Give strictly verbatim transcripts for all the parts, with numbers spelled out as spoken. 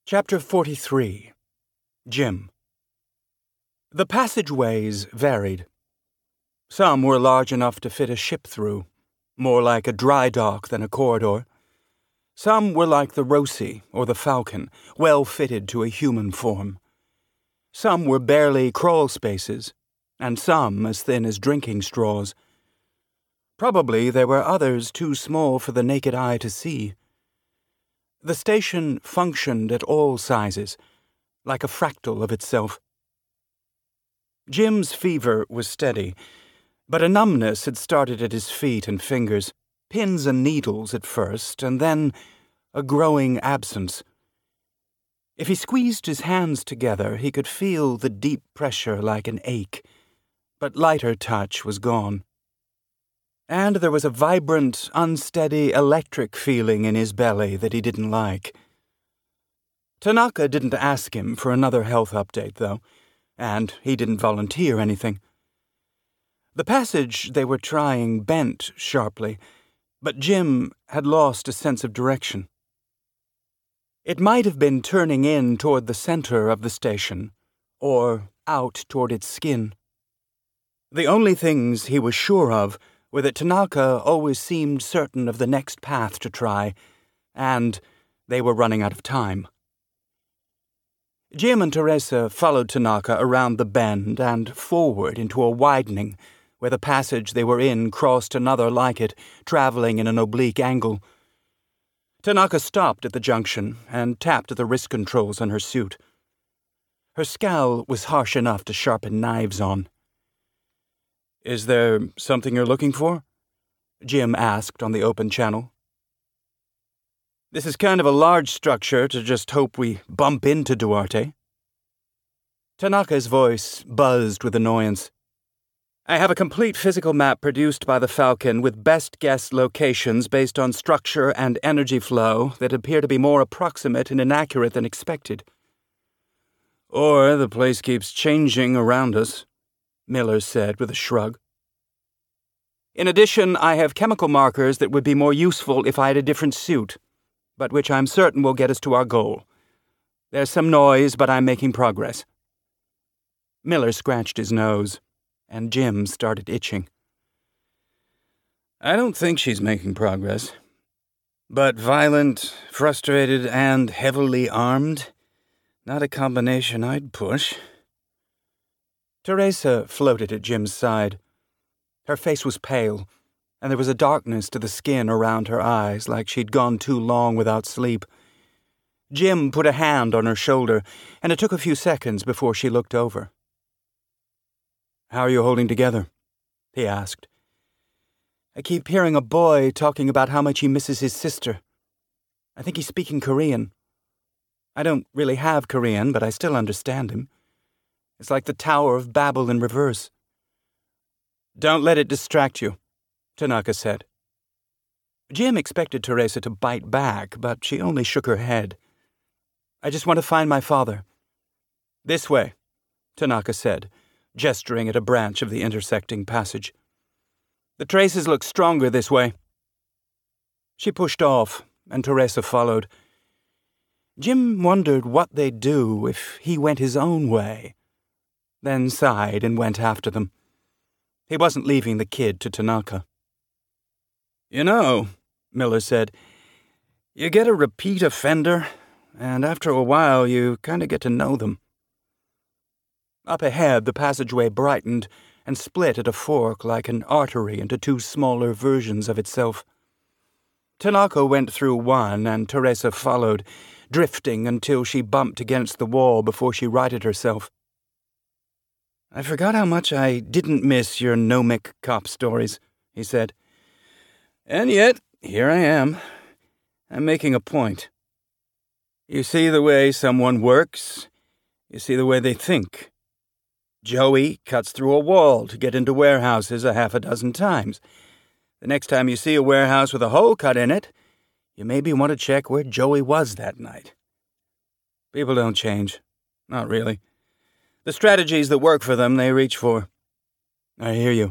Chapter forty-three. Jim. The passageways varied. Some were large enough to fit a ship through, more like a dry dock than a corridor. Some were like the Rosie or the Falcon, well fitted to a human form. Some were barely crawl spaces, and some as thin as drinking straws. Probably there were others too small for the naked eye to see. The station functioned at all sizes, like a fractal of itself. Jim's fever was steady, but a numbness had started at his feet and fingers, pins and needles at first, and then a growing absence. If he squeezed his hands together, he could feel the deep pressure like an ache, but lighter touch was gone. And there was a vibrant, unsteady, electric feeling in his belly that he didn't like. Tanaka didn't ask him for another health update, though, and he didn't volunteer anything. The passage they were trying bent sharply, but Jim had lost a sense of direction. It might have been turning in toward the center of the station, or out toward its skin. The only things he was sure of were that Tanaka always seemed certain of the next path to try, and they were running out of time. Jim and Teresa followed Tanaka around the bend and forward into a widening, where the passage they were in crossed another like it, traveling in an oblique angle. Tanaka stopped at the junction and tapped at the wrist controls on her suit. Her scowl was harsh enough to sharpen knives on. "Is there something you're looking for?" Jim asked on the open channel. "This is kind of a large structure to just hope we bump into Duarte." Tanaka's voice buzzed with annoyance. "I have a complete physical map produced by the Falcon with best guess locations based on structure and energy flow that appear to be more approximate and inaccurate than expected." "Or the place keeps changing around us," Miller said with a shrug. "In addition, I have chemical markers that would be more useful if I had a different suit, but which I'm certain will get us to our goal. There's some noise, but I'm making progress." Miller scratched his nose, and Jim started itching. "I don't think she's making progress. But violent, frustrated, and heavily armed? Not a combination I'd push." Teresa floated at Jim's side. Her face was pale, and there was a darkness to the skin around her eyes, like she'd gone too long without sleep. Jim put a hand on her shoulder, and it took a few seconds before she looked over. "How are you holding together?" he asked. "I keep hearing a boy talking about how much he misses his sister. I think he's speaking Korean. I don't really have Korean, but I still understand him. It's like the Tower of Babel in reverse." "Don't let it distract you," Tanaka said. Jim expected Teresa to bite back, but she only shook her head. "I just want to find my father." "This way," Tanaka said, gesturing at a branch of the intersecting passage. "The traces look stronger this way." She pushed off, and Teresa followed. Jim wondered what they'd do if he went his own way, then sighed and went after them. He wasn't leaving the kid to Tanaka. "You know," Miller said, "you get a repeat offender, and after a while you kind of get to know them." Up ahead, the passageway brightened and split at a fork like an artery into two smaller versions of itself. Tanaka went through one, and Teresa followed, drifting until she bumped against the wall before she righted herself. "I forgot how much I didn't miss your gnomic cop stories," he said. "And yet, here I am. I'm making a point. You see the way someone works, you see the way they think. Joey cuts through a wall to get into warehouses a half a dozen times. The next time you see a warehouse with a hole cut in it, you maybe want to check where Joey was that night. People don't change. Not really. The strategies that work for them, they reach for." "I hear you."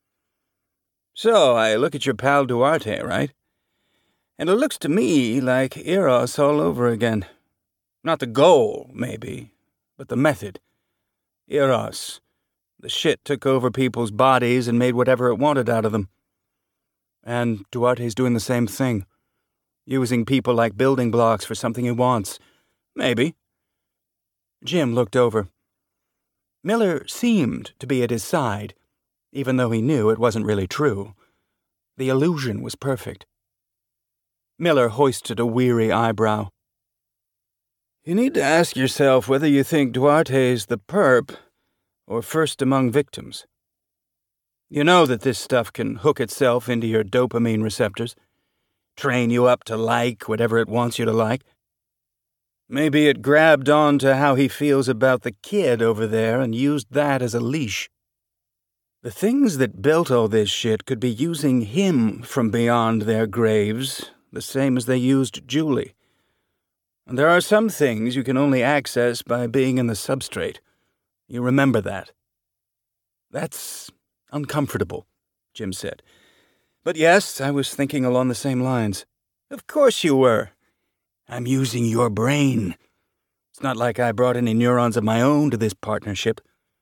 "So, I look at your pal Duarte, right? And it looks to me like Eros all over again. Not the goal, maybe, but the method. Eros. The shit took over people's bodies and made whatever it wanted out of them. And Duarte's doing the same thing. Using people like building blocks for something he wants. Maybe. Jim looked over. Miller seemed to be at his side, even though he knew it wasn't really true. The illusion was perfect. Miller hoisted a weary eyebrow. You need to ask yourself whether you think Duarte's the perp or first among victims. You know that this stuff can hook itself into your dopamine receptors, train you up to like whatever it wants you to like. Maybe it grabbed on to how he feels about the kid over there and used that as a leash. The things that built all this shit could be using him from beyond their graves, the same as they used Julie. And there are some things you can only access by being in the substrate. You remember that. That's uncomfortable, Jim said. But yes, I was thinking along the same lines. Of course you were. I'm using your brain. It's not like I brought any neurons of my own to this partnership.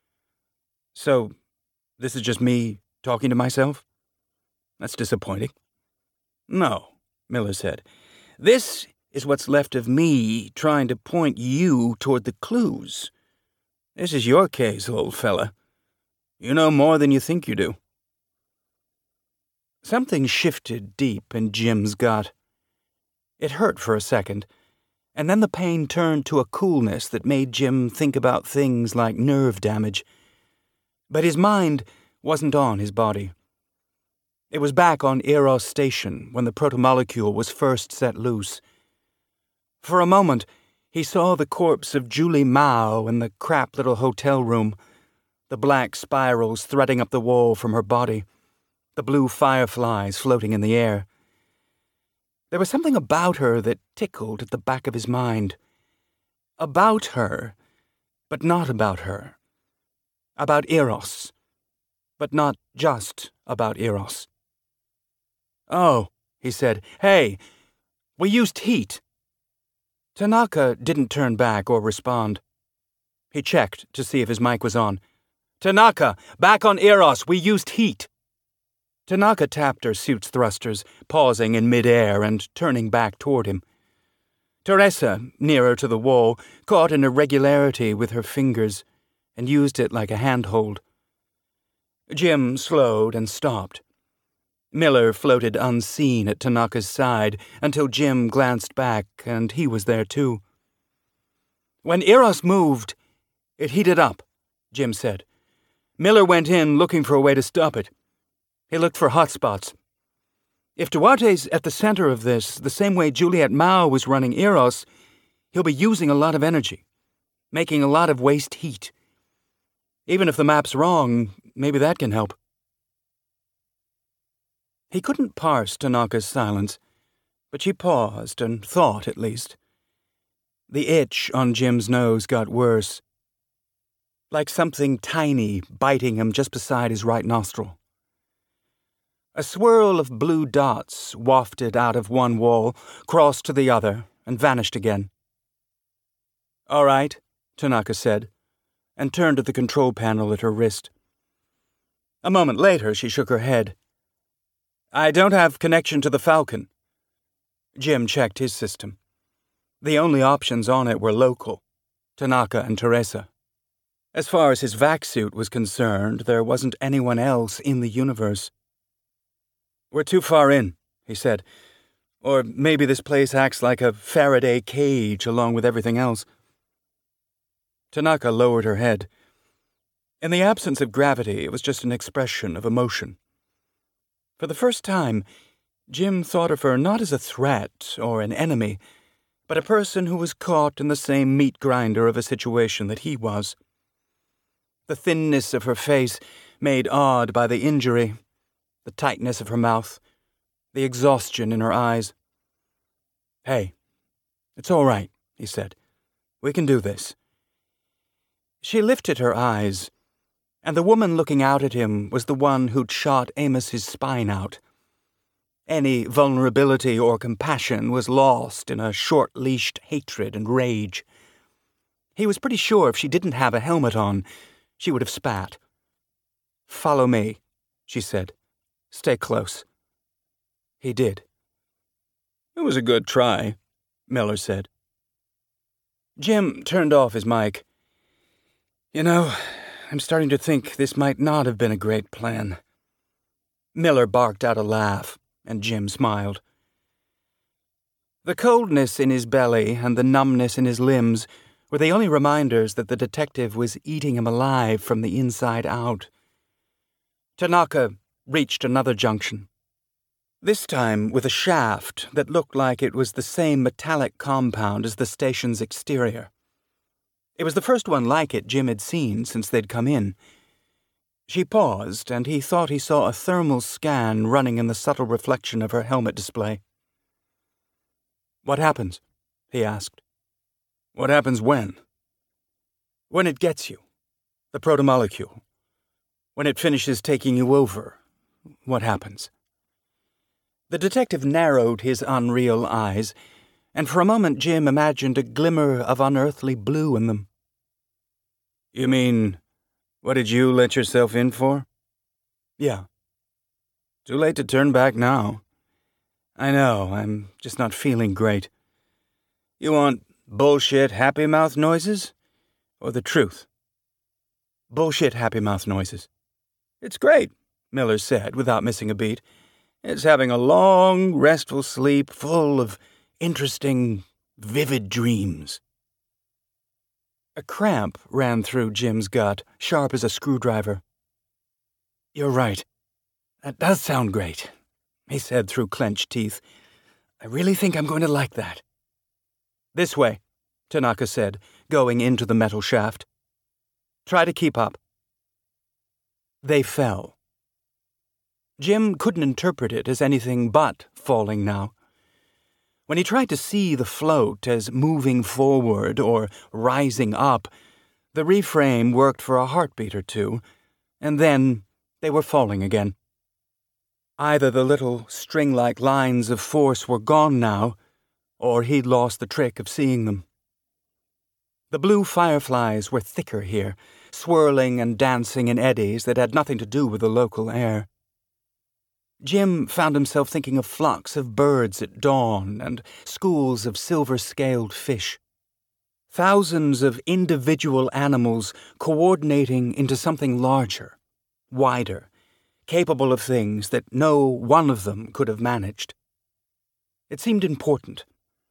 So, this is just me talking to myself? That's disappointing. No, Miller said. This is what's left of me trying to point you toward the clues. This is your case, old fella. You know more than you think you do. Something shifted deep in Jim's gut. It hurt for a second, and then the pain turned to a coolness that made Jim think about things like nerve damage. But his mind wasn't on his body. It was back on Eros Station when the protomolecule was first set loose. For a moment, he saw the corpse of Julie Mao in the crap little hotel room, the black spirals threading up the wall from her body, the blue fireflies floating in the air. There was something about her that tickled at the back of his mind. About her, but not about her. About Eros, but not just about Eros. Oh, he said, hey, we used heat. Tanaka didn't turn back or respond. He checked to see if his mic was on. Tanaka, back on Eros, we used heat. Tanaka tapped her suit's thrusters, pausing in midair and turning back toward him. Teresa, nearer to the wall, caught an irregularity with her fingers and used it like a handhold. Jim slowed and stopped. Miller floated unseen at Tanaka's side until Jim glanced back, and he was there too. When Eros moved, it heated up, Jim said. Miller went in looking for a way to stop it. He looked for hot spots. If Duarte's at the center of this, the same way Juliet Mao was running Eros, he'll be using a lot of energy, making a lot of waste heat. Even if the map's wrong, maybe that can help. He couldn't parse Tanaka's silence, but she paused and thought, at least. The itch on Jim's nose got worse, like something tiny biting him just beside his right nostril. A swirl of blue dots wafted out of one wall, crossed to the other, and vanished again. All right, Tanaka said, and turned to the control panel at her wrist. A moment later, she shook her head. I don't have connection to the Falcon. Jim checked his system. The only options on it were local, Tanaka and Teresa. As far as his vac suit was concerned, there wasn't anyone else in the universe. We're too far in, he said. Or maybe this place acts like a Faraday cage along with everything else. Tanaka lowered her head. In the absence of gravity, it was just an expression of emotion. For the first time, Jim thought of her not as a threat or an enemy, but a person who was caught in the same meat grinder of a situation that he was. The thinness of her face, made odd by the injury, the tightness of her mouth, the exhaustion in her eyes. Hey, it's all right, he said. We can do this. She lifted her eyes, and the woman looking out at him was the one who'd shot Amos's spine out. Any vulnerability or compassion was lost in a short-leashed hatred and rage. He was pretty sure if she didn't have a helmet on, she would have spat. "Follow me," she said. "Stay close." He did. "It was a good try," Miller said. Jim turned off his mic. "You know, I'm starting to think this might not have been a great plan." Miller barked out a laugh, and Jim smiled. The coldness in his belly and the numbness in his limbs were the only reminders that the detective was eating him alive from the inside out. Tanaka reached another junction, this time with a shaft that looked like it was the same metallic compound as the station's exterior. It was the first one like it Jim had seen since they'd come in. She paused, and he thought he saw a thermal scan running in the subtle reflection of her helmet display. "What happens?" he asked. "What happens when?" "When it gets you. The protomolecule. When it finishes taking you over. What happens?" The detective narrowed his unreal eyes, and for a moment Jim imagined a glimmer of unearthly blue in them. "You mean, what did you let yourself in for?" "Yeah." "Too late to turn back now." "I know, I'm just not feeling great." "You want bullshit happy mouth noises? Or the truth?" "Bullshit happy mouth noises." "It's great," Miller said without missing a beat. "It's having a long, restful sleep full of interesting, vivid dreams." A cramp ran through Jim's gut, sharp as a screwdriver. "You're right. That does sound great," he said through clenched teeth. "I really think I'm going to like that." "This way," Tanaka said, going into the metal shaft. "Try to keep up." They fell. Jim couldn't interpret it as anything but falling now. When he tried to see the float as moving forward or rising up, the reframe worked for a heartbeat or two, and then they were falling again. Either the little string-like lines of force were gone now, or he'd lost the trick of seeing them. The blue fireflies were thicker here, swirling and dancing in eddies that had nothing to do with the local air. Jim found himself thinking of flocks of birds at dawn and schools of silver-scaled fish. Thousands of individual animals coordinating into something larger, wider, capable of things that no one of them could have managed. It seemed important.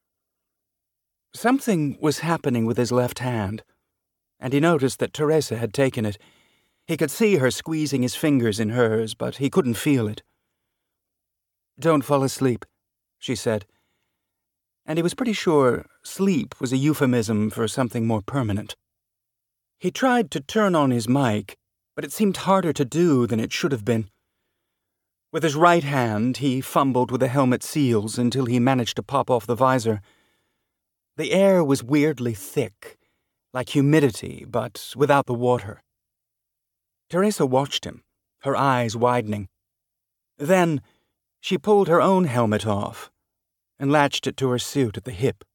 Something was happening with his left hand, and he noticed that Teresa had taken it. He could see her squeezing his fingers in hers, but he couldn't feel it. "Don't fall asleep," she said. And he was pretty sure sleep was a euphemism for something more permanent. He tried to turn on his mic, but it seemed harder to do than it should have been. With his right hand, he fumbled with the helmet seals until he managed to pop off the visor. The air was weirdly thick, like humidity, but without the water. Teresa watched him, her eyes widening. Then she pulled her own helmet off and latched it to her suit at the hip.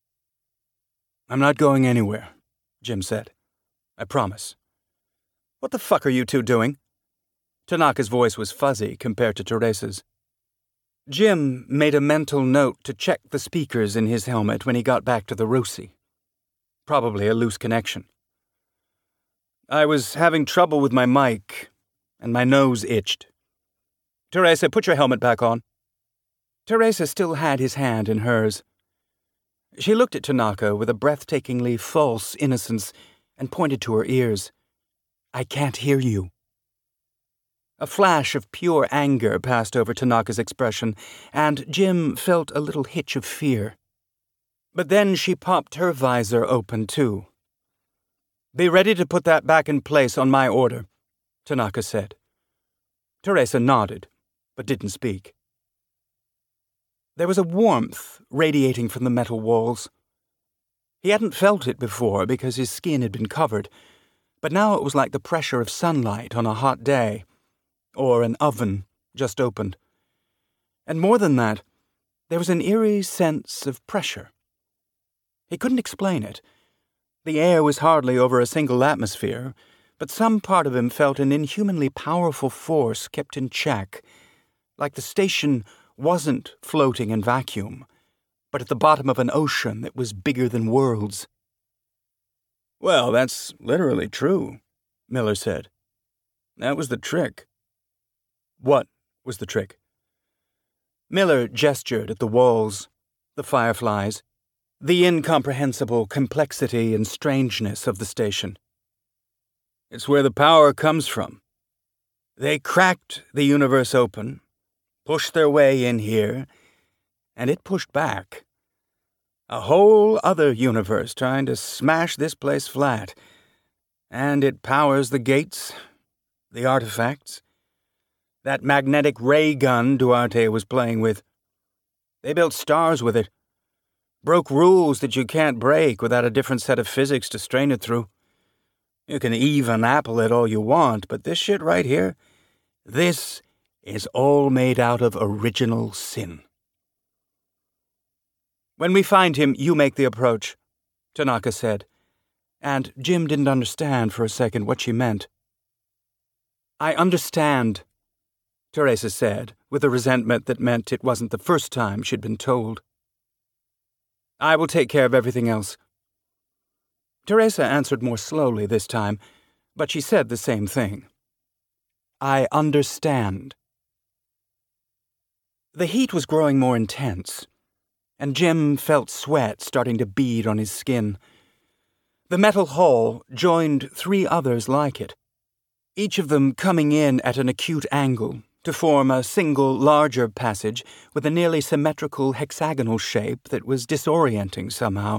"I'm not going anywhere," Jim said. "I promise." "What the fuck are you two doing?" Tanaka's voice was fuzzy compared to Teresa's. Jim made a mental note to check the speakers in his helmet when he got back to the Rusi. Probably a loose connection. "I was having trouble with my mic, and my nose itched." "Teresa, put your helmet back on." Teresa still had his hand in hers. She looked at Tanaka with a breathtakingly false innocence and pointed to her ears. "I can't hear you." A flash of pure anger passed over Tanaka's expression, and Jim felt a little hitch of fear. But then she popped her visor open too. "Be ready to put that back in place on my order," Tanaka said. Teresa nodded, but didn't speak. There was a warmth radiating from the metal walls. He hadn't felt it before because his skin had been covered, but now it was like the pressure of sunlight on a hot day, or an oven just opened. And more than that, there was an eerie sense of pressure. He couldn't explain it, The air was hardly over a single atmosphere, but some part of him felt an inhumanly powerful force kept in check, like the station wasn't floating in vacuum, but at the bottom of an ocean that was bigger than worlds. "Well, that's literally true," Miller said. "That was the trick." "What was the trick?" Miller gestured at the walls, the fireflies, the incomprehensible complexity and strangeness of the station. "It's where the power comes from. They cracked the universe open, pushed their way in here, and it pushed back. A whole other universe trying to smash this place flat. And it powers the gates, the artifacts, that magnetic ray gun Duarte was playing with. They built stars with it. Broke rules that you can't break without a different set of physics to strain it through. You can even apple it all you want, but this shit right here, this is all made out of original sin." "When we find him, you make the approach," Tanaka said, and Jim didn't understand for a second what she meant. "I understand," Teresa said, with a resentment that meant it wasn't the first time she'd been told. "I will take care of everything else." Teresa answered more slowly this time, but she said the same thing. "I understand." The heat was growing more intense, and Jim felt sweat starting to bead on his skin. The metal hull joined three others like it, each of them coming in at an acute angle to form a single larger passage with a nearly symmetrical hexagonal shape that was disorienting somehow.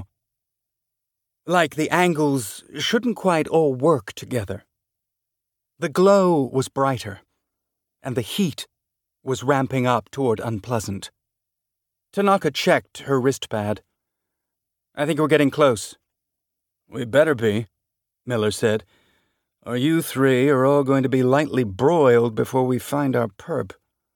Like the angles shouldn't quite all work together. The glow was brighter, and the heat was ramping up toward unpleasant. Tanaka checked her wristpad. "I think we're getting close." "We better be," Miller said, "or you three are all going to be lightly broiled before we find our perp."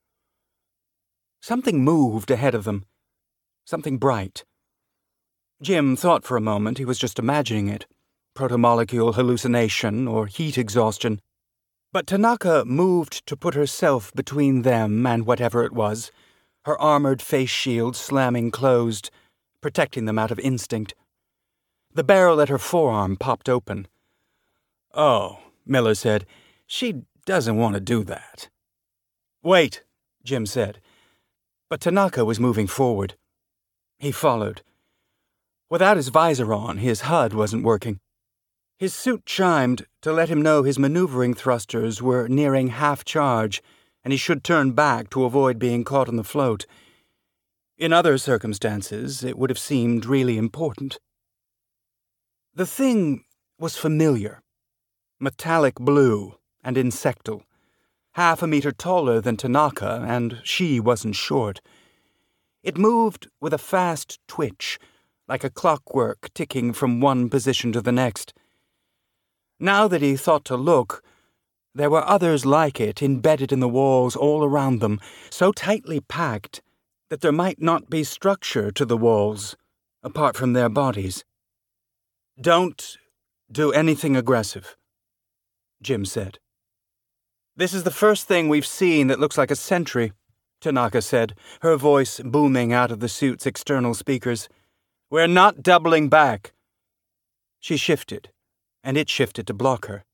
Something moved ahead of them. Something bright. Jim thought for a moment he was just imagining it, protomolecule hallucination or heat exhaustion. But Tanaka moved to put herself between them and whatever it was, her armored face shield slamming closed, protecting them out of instinct. The barrel at her forearm popped open. "Oh," Miller said, "she doesn't want to do that." "Wait," Jim said. But Tanaka was moving forward. He followed. Without his visor on, his H U D wasn't working. His suit chimed to let him know his maneuvering thrusters were nearing half charge, and he should turn back to avoid being caught on the float. In other circumstances, it would have seemed really important. The thing was familiar. Metallic blue and insectal. Half a meter taller than Tanaka, and she wasn't short. It moved with a fast twitch, like a clockwork ticking from one position to the next. Now that he thought to look, there were others like it embedded in the walls all around them, so tightly packed that there might not be structure to the walls, apart from their bodies. "Don't do anything aggressive," Jim said. "This is the first thing we've seen that looks like a sentry," Tanaka said, her voice booming out of the suit's external speakers. "We're not doubling back." She shifted, and it shifted to block her.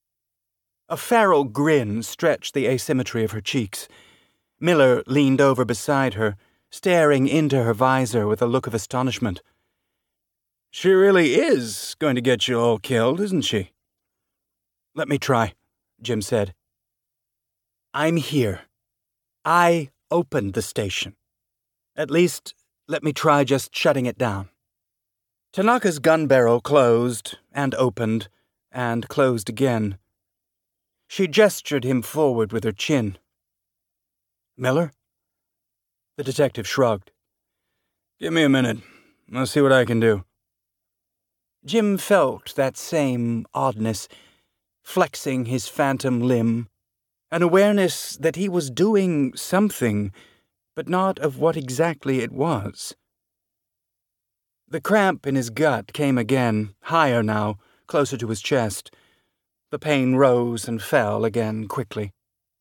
A feral grin stretched the asymmetry of her cheeks. Miller leaned over beside her, staring into her visor with a look of astonishment. "She really is going to get you all killed, isn't she?" "Let me try," Jim said. "I'm here. I opened the station. At least, let me try just shutting it down." Tanaka's gun barrel closed and opened and closed again. She gestured him forward with her chin. "Miller?" The detective shrugged. "Give me a minute. I'll see what I can do." Jim felt that same oddness, flexing his phantom limb, an awareness that he was doing something, but not of what exactly it was. The cramp in his gut came again, higher now, closer to his chest. The pain rose and fell again quickly.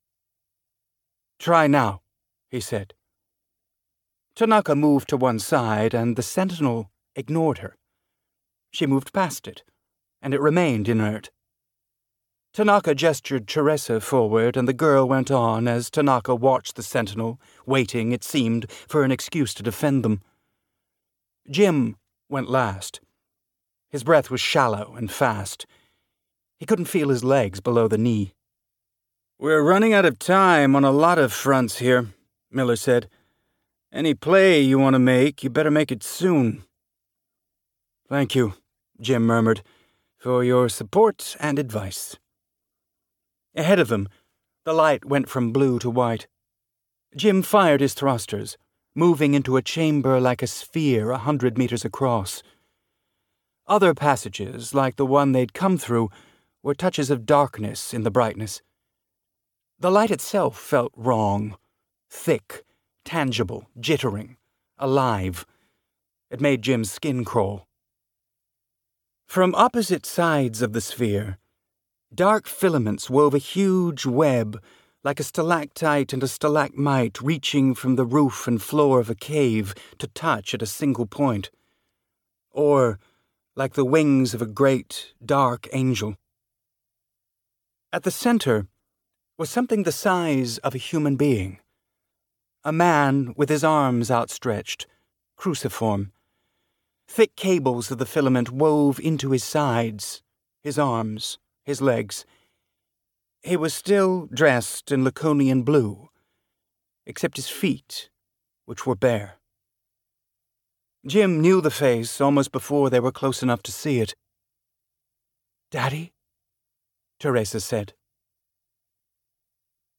"Try now," he said. Tanaka moved to one side, and the sentinel ignored her. She moved past it, and it remained inert. Tanaka gestured Teresa forward, and the girl went on as Tanaka watched the sentinel, waiting, it seemed, for an excuse to defend them. Jim went last. His breath was shallow and fast. He couldn't feel his legs below the knee. "We're running out of time on a lot of fronts here," Miller said. "Any play you want to make, you better make it soon." "Thank you," Jim murmured, "for your support and advice." Ahead of them, the light went from blue to white. Jim fired his thrusters, moving into a chamber like a sphere a hundred meters across. Other passages, like the one they'd come through, were touches of darkness in the brightness. The light itself felt wrong, thick, tangible, jittering, alive. It made Jim's skin crawl. From opposite sides of the sphere, dark filaments wove a huge web, like a stalactite and a stalagmite reaching from the roof and floor of a cave to touch at a single point. Or like the wings of a great, dark angel. At the center was something the size of a human being. A man with his arms outstretched, cruciform. Thick cables of the filament wove into his sides, his arms, his legs. He was still dressed in Laconian blue, except his feet, which were bare. Jim knew the face almost before they were close enough to see it. "Daddy?" Teresa said.